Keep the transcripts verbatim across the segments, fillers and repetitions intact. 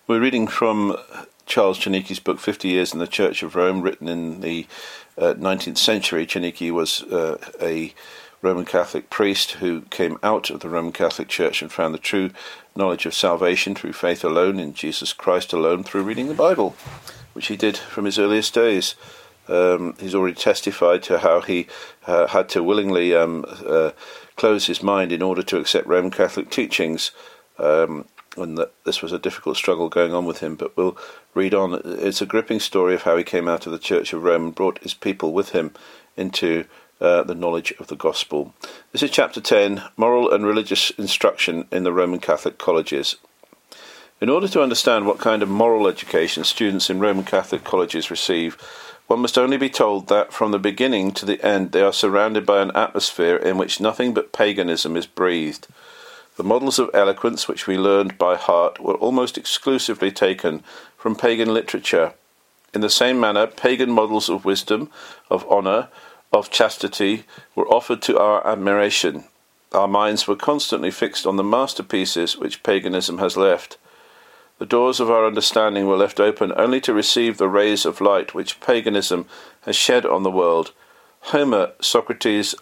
We're reading from Charles Czernicki's book, fifty years in the Church of Rome, written in the uh, nineteenth century. Czernicki was uh, a Roman Catholic priest who came out of the Roman Catholic Church and found the true knowledge of salvation through faith alone, in Jesus Christ alone, through reading the Bible, which he did from his earliest days. Um, he's already testified to how he uh, had to willingly um, uh, close his mind in order to accept Roman Catholic teachings, um, and that this was a difficult struggle going on with him. But we'll read on. It's a gripping story of how he came out of the Church of Rome and brought his people with him into uh, the knowledge of the gospel. This is chapter ten, Moral and Religious Instruction in the Roman Catholic Colleges. In order to understand what kind of moral education students in Roman Catholic colleges receive, one must only be told that from the beginning to the end they are surrounded by an atmosphere in which nothing but paganism is breathed. The models of eloquence which we learned by heart were almost exclusively taken from pagan literature. In the same manner, pagan models of wisdom, of honour, of chastity were offered to our admiration. Our minds were constantly fixed on the masterpieces which paganism has left. The doors of our understanding were left open only to receive the rays of light which paganism has shed on the world. Homer, Socrates,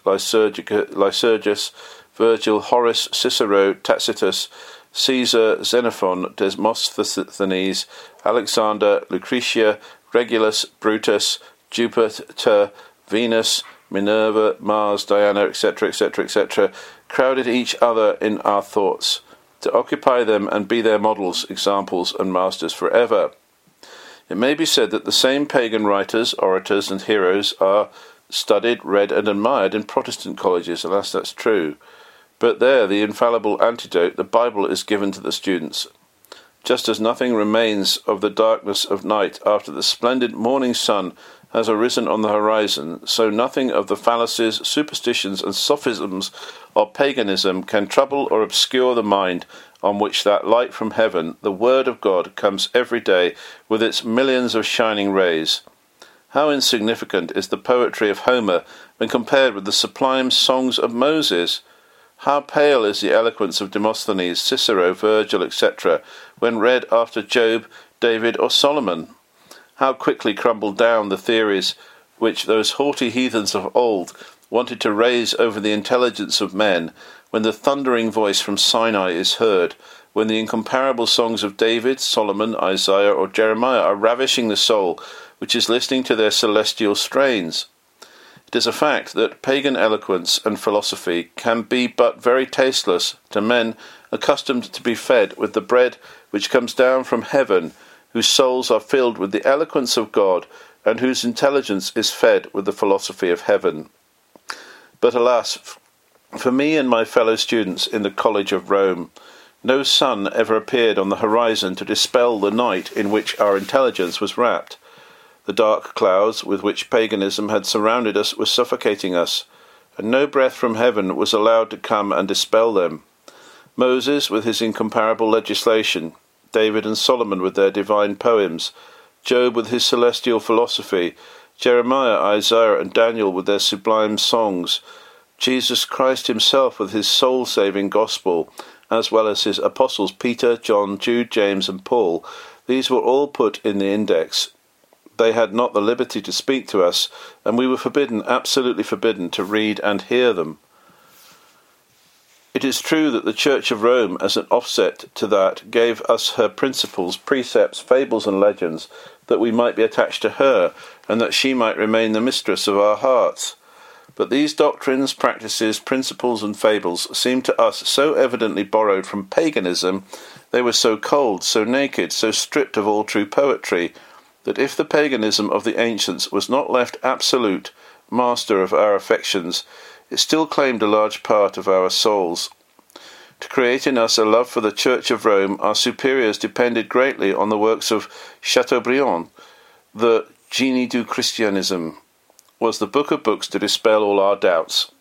Lycurgus, Virgil, Horace, Cicero, Tacitus, Caesar, Xenophon, Demosthenes, Alexander, Lucretia, Regulus, Brutus, Jupiter, Venus, Minerva, Mars, Diana, et cetera, et cetera, et cetera, crowded each other in our thoughts, to occupy them and be their models, examples, and masters forever. It may be said that the same pagan writers, orators, and heroes are studied, read, and admired in Protestant colleges, alas, that's true. But there, the infallible antidote, the Bible, is given to the students. Just as nothing remains of the darkness of night after the splendid morning sun has arisen on the horizon, so nothing of the fallacies, superstitions, and sophisms of paganism can trouble or obscure the mind on which that light from heaven, the Word of God, comes every day with its millions of shining rays. How insignificant is the poetry of Homer when compared with the sublime songs of Moses! How pale is the eloquence of Demosthenes, Cicero, Virgil, et cetera, when read after Job, David, or Solomon! How quickly crumble down the theories which those haughty heathens of old wanted to raise over the intelligence of men, when the thundering voice from Sinai is heard, when the incomparable songs of David, Solomon, Isaiah, or Jeremiah are ravishing the soul which is listening to their celestial strains. It is a fact that pagan eloquence and philosophy can be but very tasteless to men accustomed to be fed with the bread which comes down from heaven, whose souls are filled with the eloquence of God, and whose intelligence is fed with the philosophy of heaven. But alas, for me and my fellow students in the College of Rome, no sun ever appeared on the horizon to dispel the night in which our intelligence was wrapped. The dark clouds with which paganism had surrounded us were suffocating us, and no breath from heaven was allowed to come and dispel them. Moses, with his incomparable legislation, David and Solomon with their divine poems, Job with his celestial philosophy, Jeremiah, Isaiah, and Daniel with their sublime songs, Jesus Christ himself with his soul-saving gospel, as well as his apostles Peter, John, Jude, James, and Paul, these were all put in the index. They had not the liberty to speak to us, and we were forbidden, absolutely forbidden, to read and hear them. It is true that the Church of Rome, as an offset to that, gave us her principles, precepts, fables, and legends, that we might be attached to her, and that she might remain the mistress of our hearts. But these doctrines, practices, principles, and fables seemed to us so evidently borrowed from paganism, they were so cold, so naked, so stripped of all true poetry, that if the paganism of the ancients was not left absolute master of our affections, it still claimed a large part of our souls. To create in us a love for the Church of Rome, our superiors depended greatly on the works of Chateaubriand. The Génie du Christianisme was the book of books to dispel all our doubts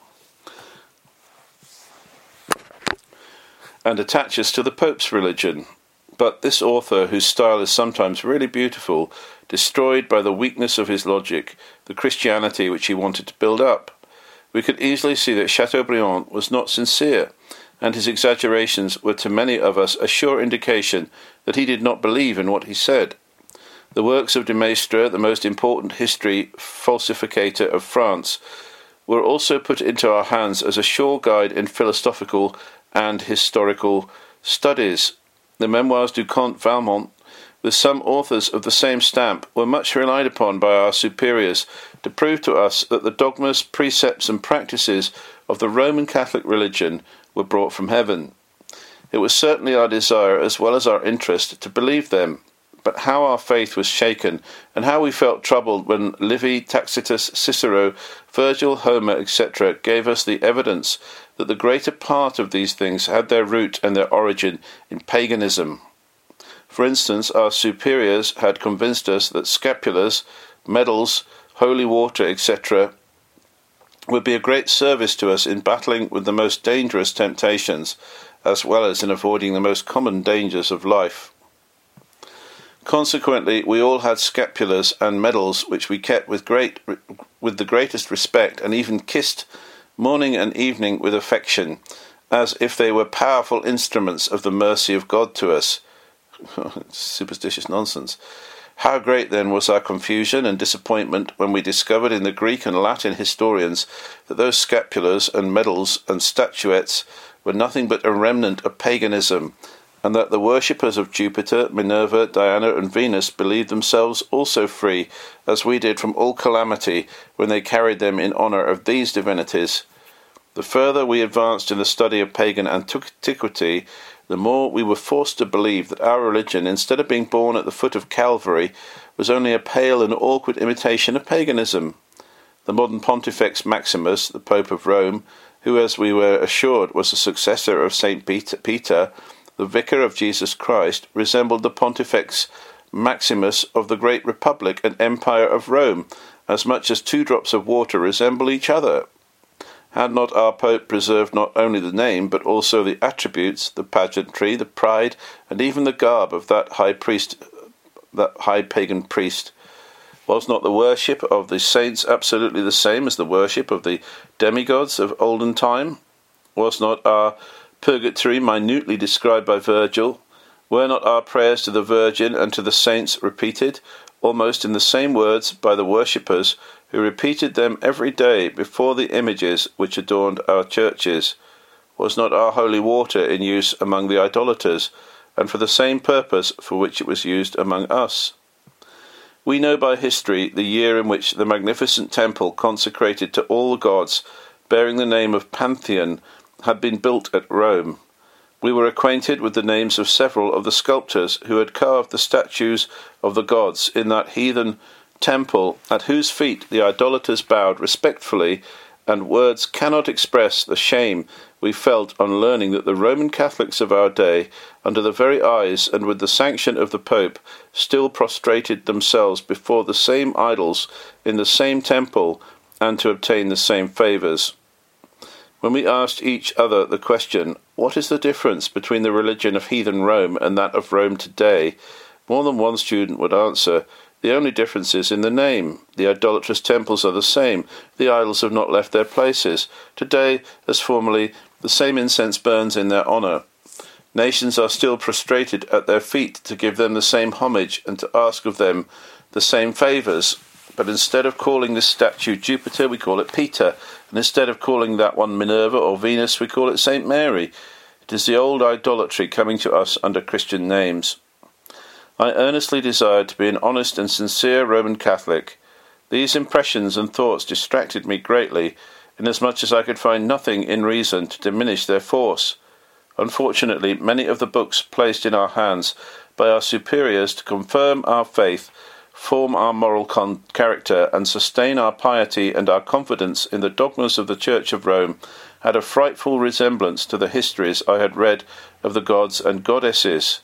and attach us to the Pope's religion. But this author, whose style is sometimes really beautiful, destroyed by the weakness of his logic the Christianity which he wanted to build up. We could easily see that Chateaubriand was not sincere, and his exaggerations were to many of us a sure indication that he did not believe in what he said. The works of de Maistre, the most important history falsificator of France, were also put into our hands as a sure guide in philosophical and historical studies. The Memoirs du Comte Valmont, with some authors of the same stamp, were much relied upon by our superiors to prove to us that the dogmas, precepts, and practices of the Roman Catholic religion were brought from heaven. It was certainly our desire, as well as our interest, to believe them, but how our faith was shaken, and how we felt troubled when Livy, Tacitus, Cicero, Virgil, Homer, et cetera gave us the evidence that the greater part of these things had their root and their origin in paganism. For instance, our superiors had convinced us that scapulars, medals, holy water, et cetera would be a great service to us in battling with the most dangerous temptations, as well as in avoiding the most common dangers of life. Consequently, we all had scapulars and medals which we kept with great, with the greatest respect, and even kissed morning and evening with affection, as if they were powerful instruments of the mercy of God to us. Superstitious nonsense. How great then was our confusion and disappointment when we discovered in the Greek and Latin historians that those scapulars and medals and statuettes were nothing but a remnant of paganism, and that the worshippers of Jupiter, Minerva, Diana, and Venus believed themselves also free, as we did, from all calamity when they carried them in honour of these divinities. The further we advanced in the study of pagan antiquity, the more we were forced to believe that our religion, instead of being born at the foot of Calvary, was only a pale and awkward imitation of paganism. The modern Pontifex Maximus, the Pope of Rome, who, as we were assured, was the successor of Saint Peter, the vicar of Jesus Christ, resembled the Pontifex Maximus of the great Republic and Empire of Rome, as much as two drops of water resemble each other. Had not our Pope preserved not only the name, but also the attributes, the pageantry, the pride, and even the garb of that high priest, that high pagan priest? Was not the worship of the saints absolutely the same as the worship of the demigods of olden time? Was not our purgatory minutely described by Virgil? Were not our prayers to the Virgin and to the saints repeated, almost in the same words, by the worshippers, who repeated them every day before the images which adorned our churches? Was not our holy water in use among the idolaters, and for the same purpose for which it was used among us? We know by history the year in which the magnificent temple consecrated to all the gods, bearing the name of Pantheon, had been built at Rome. We were acquainted with the names of several of the sculptors who had carved the statues of the gods in that heathen temple, at whose feet the idolaters bowed respectfully, and words cannot express the shame we felt on learning that the Roman Catholics of our day, under the very eyes and with the sanction of the Pope, still prostrated themselves before the same idols in the same temple, and to obtain the same favours. When we asked each other the question, what is the difference between the religion of heathen Rome and that of Rome today, more than one student would answer, the only difference is in the name. The idolatrous temples are the same. The idols have not left their places. Today, as formerly, the same incense burns in their honour. Nations are still prostrated at their feet to give them the same homage and to ask of them the same favours. But instead of calling this statue Jupiter, we call it Peter, and instead of calling that one Minerva or Venus, we call it Saint Mary. It is the old idolatry coming to us under Christian names. I earnestly desired to be an honest and sincere Roman Catholic. These impressions and thoughts distracted me greatly, inasmuch as I could find nothing in reason to diminish their force. Unfortunately, many of the books placed in our hands by our superiors to confirm our faith, form our moral con- character, and sustain our piety and our confidence in the dogmas of the Church of Rome had a frightful resemblance to the histories I had read of the gods and goddesses.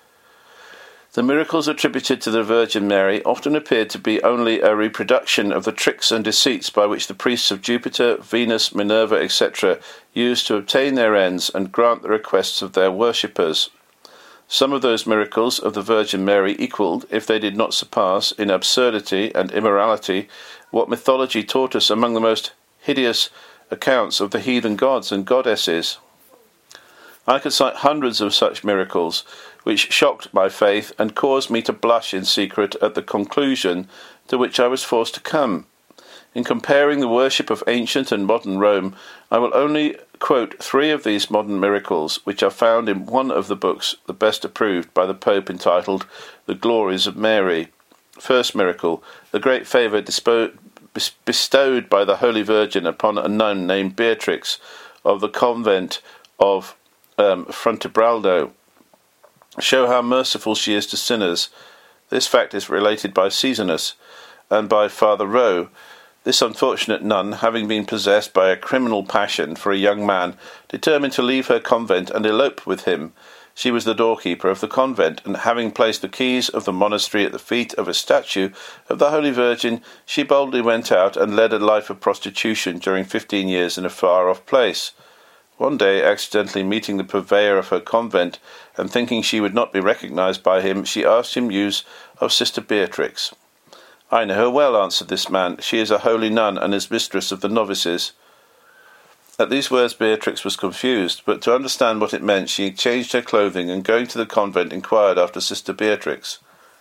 The miracles attributed to the Virgin Mary often appeared to be only a reproduction of the tricks and deceits by which the priests of Jupiter, Venus, Minerva, et cetera used to obtain their ends and grant the requests of their worshippers. Some of those miracles of the Virgin Mary equalled, if they did not surpass, in absurdity and immorality, what mythology taught us among the most hideous accounts of the heathen gods and goddesses. I could cite hundreds of such miracles, which shocked my faith and caused me to blush in secret at the conclusion to which I was forced to come. In comparing the worship of ancient and modern Rome, I will only quote three of these modern miracles, which are found in one of the books the best approved by the Pope, entitled The Glories of Mary. First miracle, the great favour dispo- bestowed by the Holy Virgin upon a nun named Beatrix of the convent of um, Fontebraldo. Show how merciful she is to sinners. This fact is related by Caesarus and by Father Rowe. This unfortunate nun, having been possessed by a criminal passion for a young man, determined to leave her convent and elope with him. She was the doorkeeper of the convent, and having placed the keys of the monastery at the feet of a statue of the Holy Virgin, she boldly went out and led a life of prostitution during fifteen years in a far-off place. One day, accidentally meeting the purveyor of her convent, and thinking she would not be recognized by him, she asked him news of Sister Beatrix. "I know her well," answered this man. "She is a holy nun, and is mistress of the novices." At these words Beatrix was confused, but to understand what it meant she changed her clothing, and going to the convent inquired after Sister Beatrix.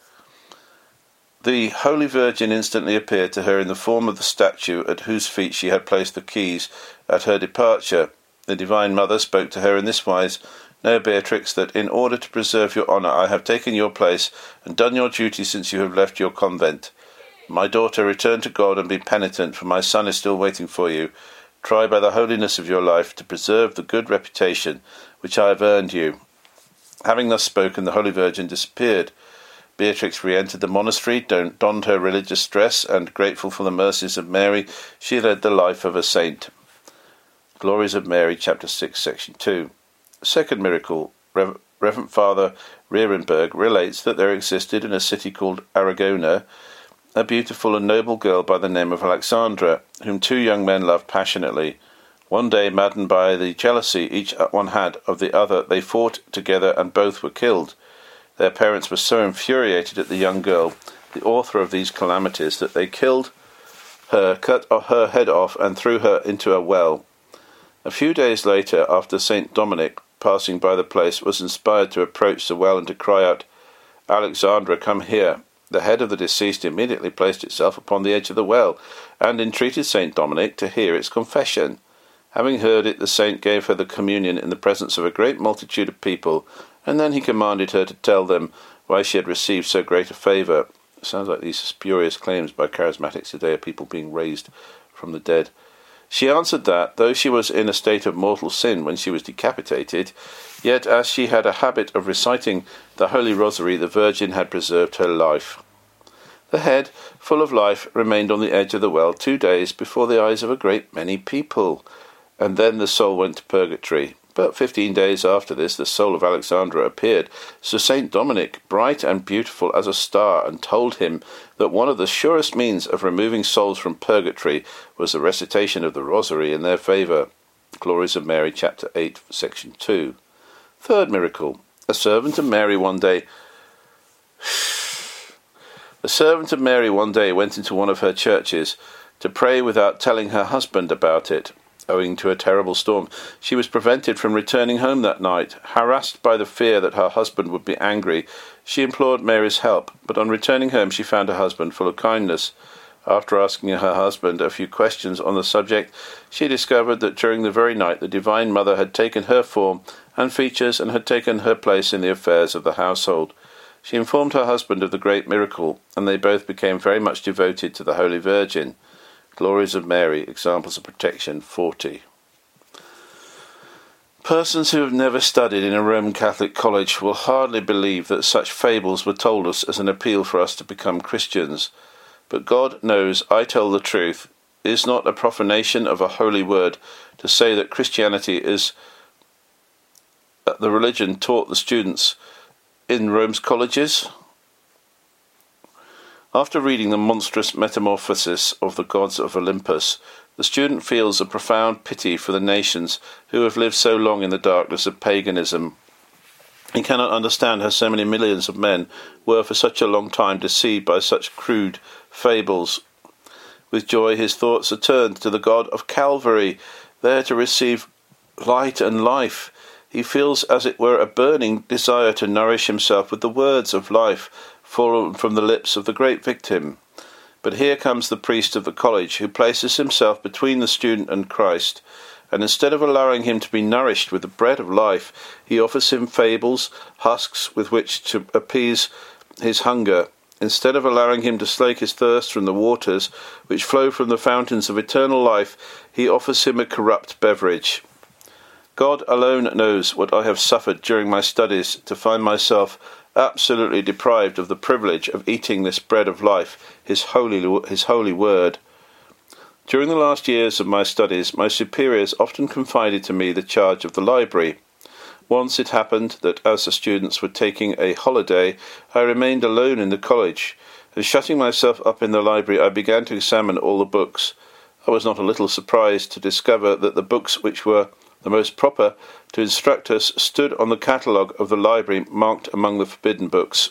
The Holy Virgin instantly appeared to her in the form of the statue at whose feet she had placed the keys at her departure. The Divine Mother spoke to her in this wise: "Know, Beatrix, that in order to preserve your honour I have taken your place and done your duty since you have left your convent. My daughter, return to God and be penitent, for my son is still waiting for you. Try by the holiness of your life to preserve the good reputation which I have earned you." Having thus spoken, the Holy Virgin disappeared. Beatrix re-entered the monastery, donned her religious dress, and, grateful for the mercies of Mary, she led the life of a saint. Glories of Mary, Chapter six, Section two. Second miracle, Rev- Reverend Father Rierenberg relates that there existed in a city called Aragona a beautiful and noble girl by the name of Alexandra, whom two young men loved passionately. One day, maddened by the jealousy each one had of the other, they fought together and both were killed. Their parents were so infuriated at the young girl, the author of these calamities, that they killed her, cut her head off, and threw her into a well. A few days later, after Saint Dominic, passing by the place, was inspired to approach the well and to cry out, "Alexandra, come here." The head of the deceased immediately placed itself upon the edge of the well, and entreated Saint Dominic to hear its confession. Having heard it, the saint gave her the communion in the presence of a great multitude of people, and then he commanded her to tell them why she had received so great a favour. It sounds like these spurious claims by charismatics today of people being raised from the dead. She answered that, though she was in a state of mortal sin when she was decapitated, yet as she had a habit of reciting the Holy Rosary, the Virgin had preserved her life. The head, full of life, remained on the edge of the well two days before the eyes of a great many people, and then the soul went to purgatory. But fifteen days after this, the soul of Alexandra appeared to Saint Dominic, bright and beautiful as a star, and told him that one of the surest means of removing souls from purgatory was the recitation of the Rosary in their favour. Glories of Mary, Chapter eight, Section two. Third miracle. A servant of Mary one day... A servant of Mary one day went into one of her churches to pray without telling her husband about it. Owing to a terrible storm, she was prevented from returning home that night. Harassed by the fear that her husband would be angry, she implored Mary's help, but on returning home she found her husband full of kindness. After asking her husband a few questions on the subject, she discovered that during the very night the Divine Mother had taken her form and features and had taken her place in the affairs of the household. She informed her husband of the great miracle, and they both became very much devoted to the Holy Virgin. Glories of Mary, Examples of Protection, forty. Persons who have never studied in a Roman Catholic college will hardly believe that such fables were told us as an appeal for us to become Christians. But God knows I tell the truth. It is not a profanation of a holy word to say that Christianity is the religion taught the students in Rome's colleges. After reading the monstrous metamorphosis of the gods of Olympus, the student feels a profound pity for the nations who have lived so long in the darkness of paganism. He cannot understand how so many millions of men were for such a long time deceived by such crude fables. With joy his thoughts are turned to the God of Calvary, there to receive light and life. He feels as it were a burning desire to nourish himself with the words of life fallen from the lips of the great victim. But here comes the priest of the college, who places himself between the student and Christ, and instead of allowing him to be nourished with the bread of life, he offers him fables, husks with which to appease his hunger. Instead of allowing him to slake his thirst from the waters which flow from the fountains of eternal life, he offers him a corrupt beverage. God alone knows what I have suffered during my studies to find myself absolutely deprived of the privilege of eating this bread of life, his holy, his holy word. During the last years of my studies, my superiors often confided to me the charge of the library. Once it happened that as the students were taking a holiday, I remained alone in the college, and shutting myself up in the library, I began to examine all the books. I was not a little surprised to discover that the books which were the most proper to instruct us stood on the catalogue of the library marked among the forbidden books.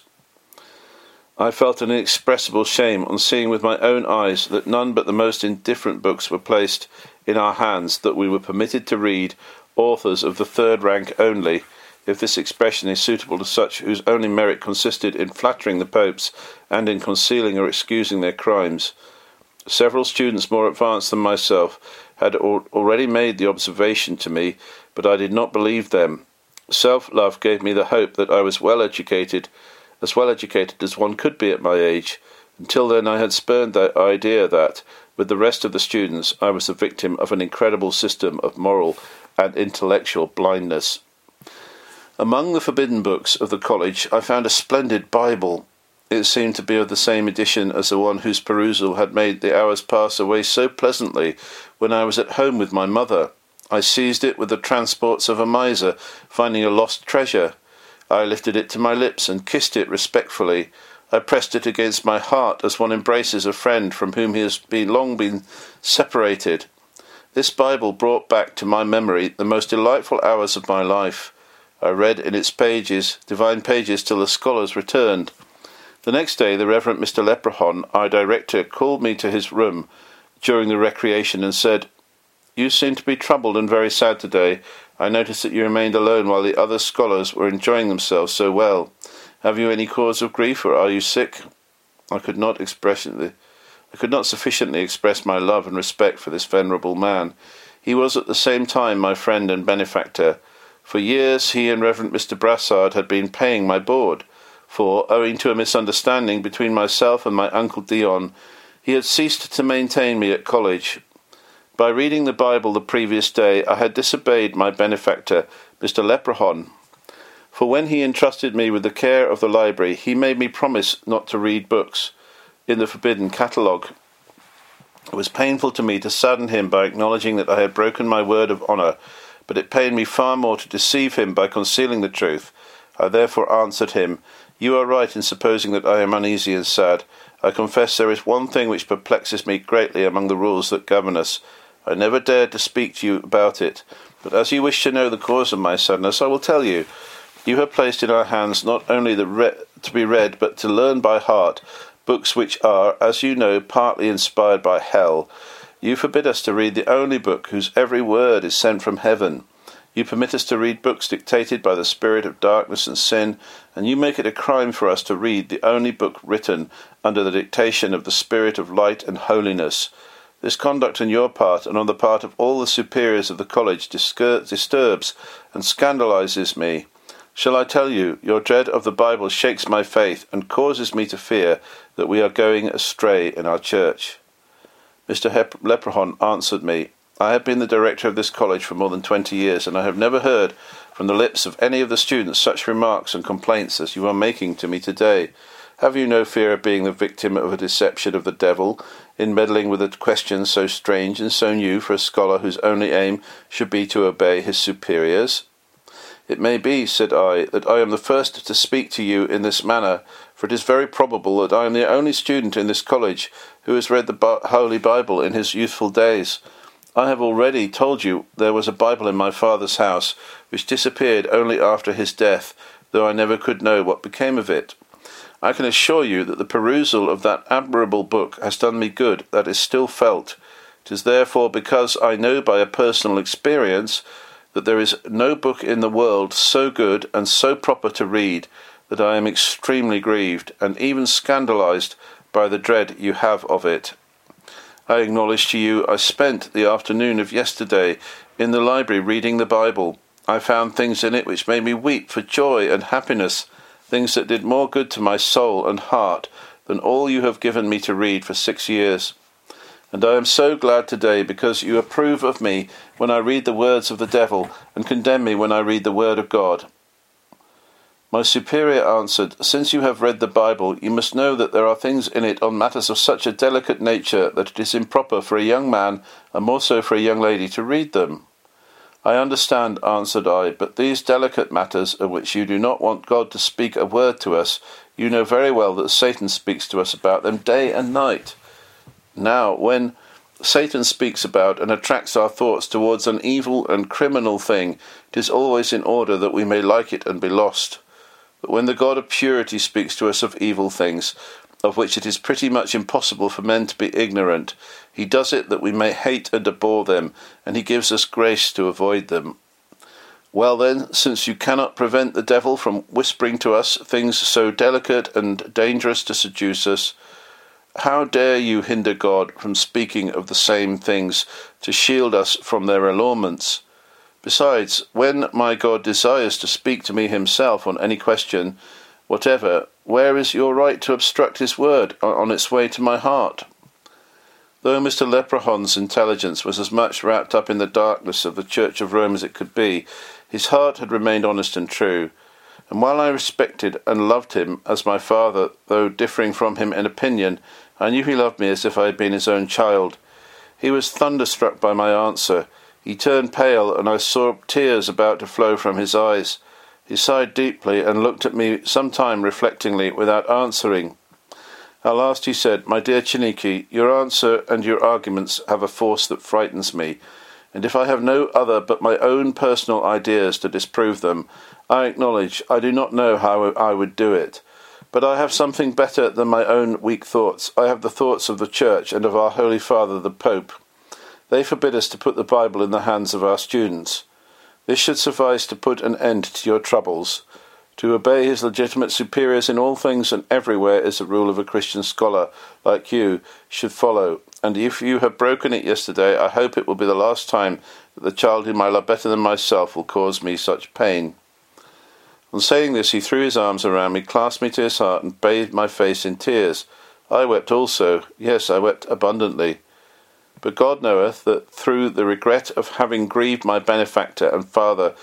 I felt an inexpressible shame on seeing with my own eyes that none but the most indifferent books were placed in our hands, that we were permitted to read, authors of the third rank only, if this expression is suitable to such whose only merit consisted in flattering the popes and in concealing or excusing their crimes. Several students more advanced than myself had al- already made the observation to me, but I did not believe them. Self-love gave me the hope that I was well educated, as well educated as one could be at my age. Until then I had spurned the idea that, with the rest of the students, I was the victim of an incredible system of moral and intellectual blindness. Among the forbidden books of the college I found a splendid Bible. It seemed to be of the same edition as the one whose perusal had made the hours pass away so pleasantly when I was at home with my mother. I seized it with the transports of a miser, finding a lost treasure. I lifted it to my lips and kissed it respectfully. I pressed it against my heart as one embraces a friend from whom he has been long been separated. This Bible brought back to my memory the most delightful hours of my life. I read in its pages, divine pages, till the scholars returned. The next day the Reverend Mister Leprechaun, our director, called me to his room during the recreation and said, "You seem to be troubled and very sad today. I noticed that you remained alone while the other scholars were enjoying themselves so well. Have you any cause of grief, or are you sick?" I could not express it. I could not sufficiently express my love and respect for this venerable man. He was at the same time my friend and benefactor. For years he and Reverend Mister Brassard had been paying my board, for, owing to a misunderstanding between myself and my Uncle Dion, he had ceased to maintain me at college. By reading the Bible the previous day, I had disobeyed my benefactor, Mister Leprechaun, for when he entrusted me with the care of the library, he made me promise not to read books in the forbidden catalogue. It was painful to me to sadden him by acknowledging that I had broken my word of honour, but it pained me far more to deceive him by concealing the truth. I therefore answered him, "You are right in supposing that I am uneasy and sad. I confess there is one thing which perplexes me greatly among the rules that govern us. I never dared to speak to you about it, but as you wish to know the cause of my sadness, I will tell you. You have placed in our hands not only the re- to be read, but to learn by heart, books which are, as you know, partly inspired by hell. You forbid us to read the only book whose every word is sent from heaven. You permit us to read books dictated by the spirit of darkness and sin, and you make it a crime for us to read the only book written under the dictation of the spirit of light and holiness. This conduct on your part and on the part of all the superiors of the college discur- disturbs and scandalizes me. Shall I tell you, your dread of the Bible shakes my faith and causes me to fear that we are going astray in our church." Mister Hep- Leprechaun answered me, "I have been the director of this college for more than twenty years, and I have never heard from the lips of any of the students such remarks and complaints as you are making to me today. Have you no fear of being the victim of a deception of the devil in meddling with a question so strange and so new for a scholar whose only aim should be to obey his superiors?" "It may be," said I, "that I am the first to speak to you in this manner, for it is very probable that I am the only student in this college who has read the Holy Bible in his youthful days. I have already told you there was a Bible in my father's house, which disappeared only after his death, though I never could know what became of it. I can assure you that the perusal of that admirable book has done me good that is still felt. It is therefore because I know by a personal experience that there is no book in the world so good and so proper to read that I am extremely grieved and even scandalized by the dread you have of it. I acknowledge to you I spent the afternoon of yesterday in the library reading the Bible. I found things in it which made me weep for joy and happiness, things that did more good to my soul and heart than all you have given me to read for six years. And I am so glad today because you approve of me when I read the words of the devil and condemn me when I read the word of God. My superior answered, since you have read the Bible, you must know that there are things in it on matters of such a delicate nature that it is improper for a young man, and more so for a young lady, to read them. I understand, answered I, but these delicate matters, of which you do not want God to speak a word to us, you know very well that Satan speaks to us about them day and night. Now, when Satan speaks about and attracts our thoughts towards an evil and criminal thing, it is always in order that we may like it and be lost. But when the God of purity speaks to us of evil things, of which it is pretty much impossible for men to be ignorant, he does it that we may hate and abhor them, and he gives us grace to avoid them. Well then, since you cannot prevent the devil from whispering to us things so delicate and dangerous to seduce us, how dare you hinder God from speaking of the same things to shield us from their allurements? Besides, when my God desires to speak to me himself on any question whatever, where is your right to obstruct his word on its way to my heart? Though Mister Leprechaune's intelligence was as much wrapped up in the darkness of the Church of Rome as it could be, his heart had remained honest and true. And while I respected and loved him as my father, though differing from him in opinion, I knew he loved me as if I had been his own child. He was thunderstruck by my answer. He turned pale, and I saw tears about to flow from his eyes. He sighed deeply and looked at me some time reflectingly without answering. At last he said, My dear Chiniki, your answer and your arguments have a force that frightens me, and if I have no other but my own personal ideas to disprove them, I acknowledge I do not know how I would do it. But I have something better than my own weak thoughts. I have the thoughts of the Church and of our Holy Father the Pope. They forbid us to put the Bible in the hands of our students. This should suffice to put an end to your troubles. To obey his legitimate superiors in all things and everywhere is the rule of a Christian scholar, like you, should follow. And if you have broken it yesterday, I hope it will be the last time that the child whom I love better than myself will cause me such pain. On saying this, he threw his arms around me, clasped me to his heart, and bathed my face in tears. I wept also. Yes, I wept abundantly. But God knoweth that through the regret of having grieved my benefactor and father,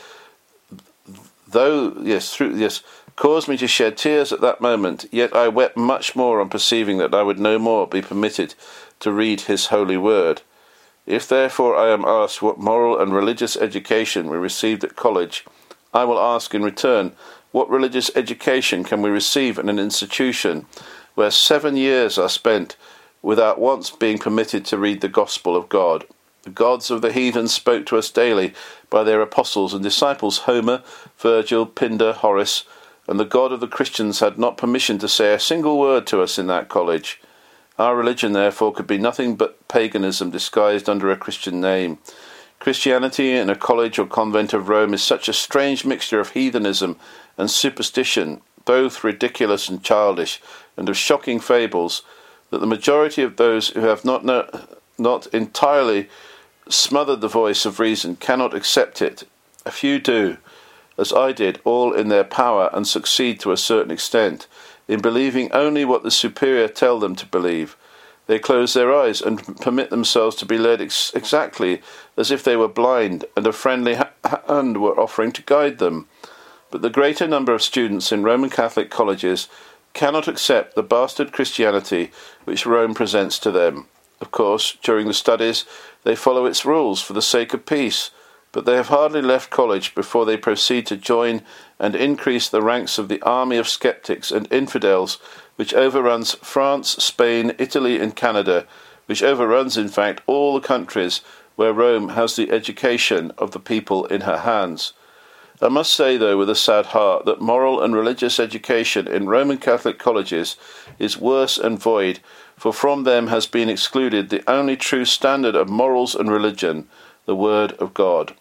though, yes, through, yes, caused me to shed tears at that moment, yet I wept much more on perceiving that I would no more be permitted to read his holy word. If therefore I am asked what moral and religious education we received at college, I will ask in return, what religious education can we receive in an institution where seven years are spent without once being permitted to read the gospel of God? The gods of the heathen spoke to us daily by their apostles and disciples Homer, Virgil, Pindar, Horace, and the God of the Christians had not permission to say a single word to us in that college. Our religion, therefore, could be nothing but paganism disguised under a Christian name. Christianity in a college or convent of Rome is such a strange mixture of heathenism and superstition, both ridiculous and childish, and of shocking fables, that the majority of those who have not no, not entirely smothered the voice of reason cannot accept it. A few do, as I did, all in their power, and succeed to a certain extent, in believing only what the superior tell them to believe. They close their eyes and permit themselves to be led ex- exactly as if they were blind and a friendly ha- hand were offering to guide them. But the greater number of students in Roman Catholic colleges cannot accept the bastard Christianity which Rome presents to them. Of course, during the studies they follow its rules for the sake of peace, but they have hardly left college before they proceed to join and increase the ranks of the army of skeptics and infidels which overruns France, Spain, Italy and Canada, which overruns in fact all the countries where Rome has the education of the people in her hands. I must say, though, with a sad heart, that moral and religious education in Roman Catholic colleges is worse and void, for from them has been excluded the only true standard of morals and religion, the Word of God.